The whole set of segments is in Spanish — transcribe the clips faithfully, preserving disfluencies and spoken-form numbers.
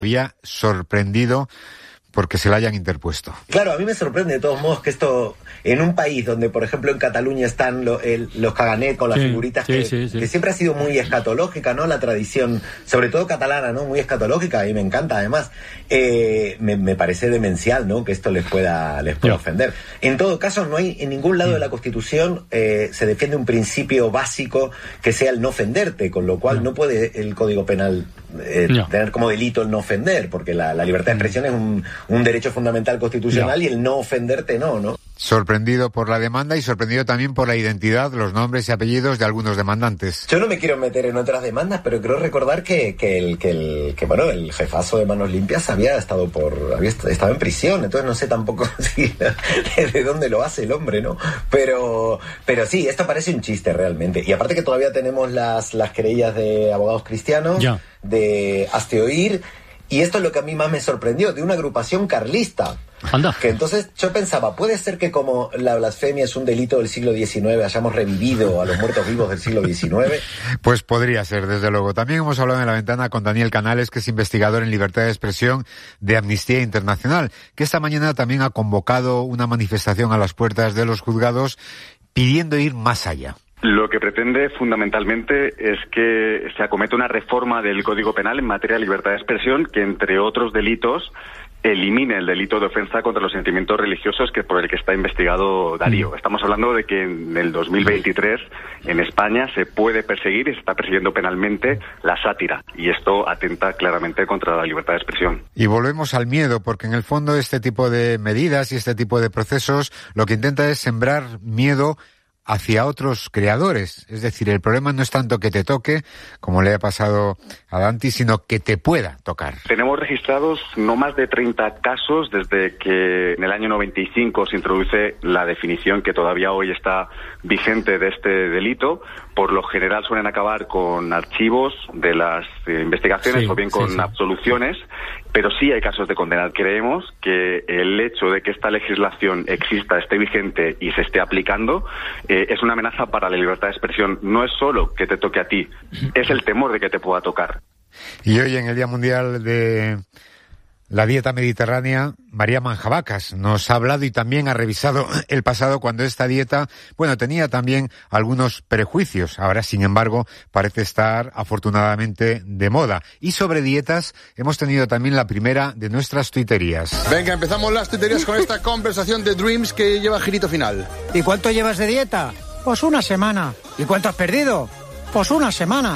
Había sorprendido porque se la hayan interpuesto. Claro, a mí me sorprende de todos modos que esto, en un país donde, por ejemplo, en Cataluña están lo, el, los caganet con las sí, figuritas, sí, que, sí, sí. que siempre ha sido muy escatológica, ¿no? La tradición, sobre todo catalana, ¿no? Muy escatológica, y me encanta, además. Eh, me, me parece demencial, ¿no? Que esto les pueda, les pueda sí. ofender. En todo caso, no hay, en ningún lado de la Constitución eh, se defiende un principio básico que sea el no ofenderte, con lo cual no, no puede el Código Penal eh, no. tener como delito el no ofender, porque la, la libertad de expresión es un un derecho fundamental constitucional no. y el no ofenderte no, ¿no? Sorprendido por la demanda y sorprendido también por la identidad, los nombres y apellidos de algunos demandantes. Yo no me quiero meter en otras demandas, pero creo recordar que, que el que el que bueno el jefazo de Manos Limpias había estado por había estado en prisión, entonces no sé tampoco si de dónde lo hace el hombre, ¿no? Pero pero sí, esto parece un chiste realmente. Y aparte que todavía tenemos las las querellas de abogados cristianos, ya. de Hazte Oír. Y esto es lo que a mí más me sorprendió, de una agrupación carlista. Anda. Que entonces yo pensaba, puede ser que como la blasfemia es un delito del siglo diecinueve, hayamos revivido a los muertos vivos del siglo diecinueve. Pues podría ser, desde luego. También hemos hablado en La Ventana con Daniel Canales, que es investigador en libertad de expresión de Amnistía Internacional, que esta mañana también ha convocado una manifestación a las puertas de los juzgados pidiendo ir más allá. Lo que pretende fundamentalmente es que se acometa una reforma del Código Penal en materia de libertad de expresión que, entre otros delitos, elimine el delito de ofensa contra los sentimientos religiosos que por el que está investigado Darío. Estamos hablando de que en el dos mil veintitrés en España se puede perseguir y se está persiguiendo penalmente la sátira, y esto atenta claramente contra la libertad de expresión. Y volvemos al miedo, porque en el fondo este tipo de medidas y este tipo de procesos lo que intenta es sembrar miedo hacia otros creadores. Es decir, el problema no es tanto que te toque, como le ha pasado a Danti, sino que te pueda tocar. Tenemos registrados no más de treinta casos desde que en el año noventa y cinco se introduce la definición que todavía hoy está vigente de este delito. Por lo general suelen acabar con archivos de las eh, investigaciones sí, o bien con sí, sí. absoluciones, pero sí hay casos de condenar. Creemos que el hecho de que esta legislación exista, esté vigente y se esté aplicando eh, es una amenaza para la libertad de expresión. No es solo que te toque a ti, es el temor de que te pueda tocar. Y hoy, en el Día Mundial de la Dieta Mediterránea, María Manjabacas nos ha hablado y también ha revisado el pasado, cuando esta dieta, bueno, tenía también algunos prejuicios. Ahora, sin embargo, parece estar afortunadamente de moda. Y sobre dietas hemos tenido también la primera de nuestras tuiterías. Venga, empezamos las tuiterías con esta conversación de Dreams que lleva girito final. ¿Y cuánto llevas de dieta? Pues una semana. ¿Y cuánto has perdido? Pues una semana.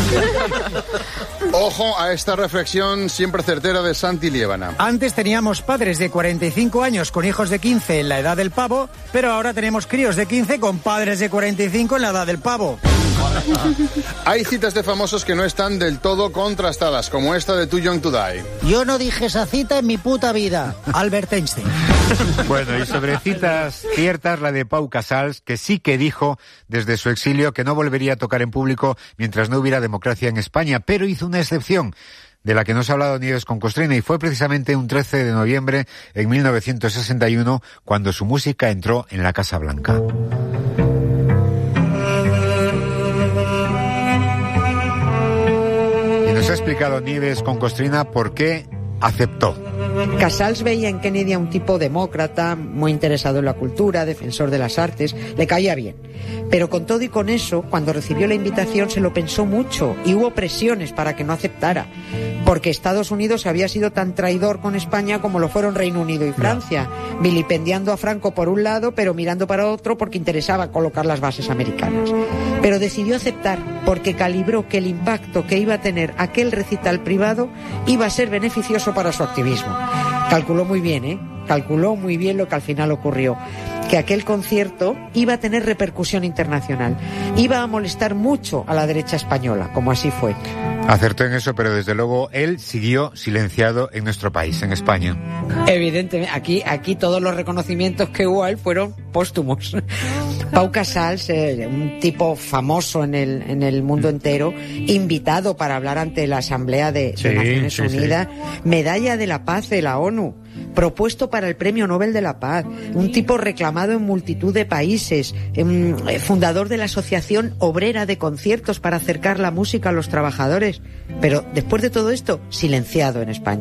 Ojo a esta reflexión siempre certera de Santi Liébana. Antes teníamos padres de cuarenta y cinco años con hijos de quince en la edad del pavo, pero ahora tenemos críos de quince con padres de cuarenta y cinco en la edad del pavo. Hay citas de famosos que no están del todo contrastadas, como esta de Too Young to Die. Yo no dije esa cita en mi puta vida. Albert Einstein. Bueno, y sobre citas ciertas, la de Pau Casals, que sí que dijo desde su exilio que no volvería a tocar en público mientras no hubiera democracia en España, pero hizo una excepción de la que nos ha hablado Nieves con Costrina, y fue precisamente un trece de noviembre en mil novecientos sesenta y uno cuando su música entró en la Casa Blanca. Y nos ha explicado Nieves con Costrina por qué aceptó. Casals veía en Kennedy a un tipo demócrata, muy interesado en la cultura, defensor de las artes, le caía bien. Pero con todo y con eso, cuando recibió la invitación se lo pensó mucho y hubo presiones para que no aceptara, porque Estados Unidos había sido tan traidor con España como lo fueron Reino Unido y Francia, no. vilipendiando a Franco por un lado, pero mirando para otro porque interesaba colocar las bases americanas. Pero decidió aceptar porque calibró que el impacto que iba a tener aquel recital privado iba a ser beneficioso para su activismo. Calculó muy bien, ¿eh? Calculó muy bien lo que al final ocurrió, que aquel concierto iba a tener repercusión internacional, iba a molestar mucho a la derecha española, como así fue. Acertó en eso, pero desde luego él siguió silenciado en nuestro país, en España. Evidentemente, aquí, aquí todos los reconocimientos que hubo a él fueron póstumos. Pau Casals, eh, un tipo famoso en el, en el mundo entero, invitado para hablar ante la Asamblea de, sí, de Naciones sí, Unidas, sí. Medalla de la Paz de la ONU, propuesto para el Premio Nobel de la Paz, un tipo reclamado en multitud de países, eh, fundador de la Asociación Obrera de Conciertos para acercar la música a los trabajadores, pero después de todo esto, silenciado en España.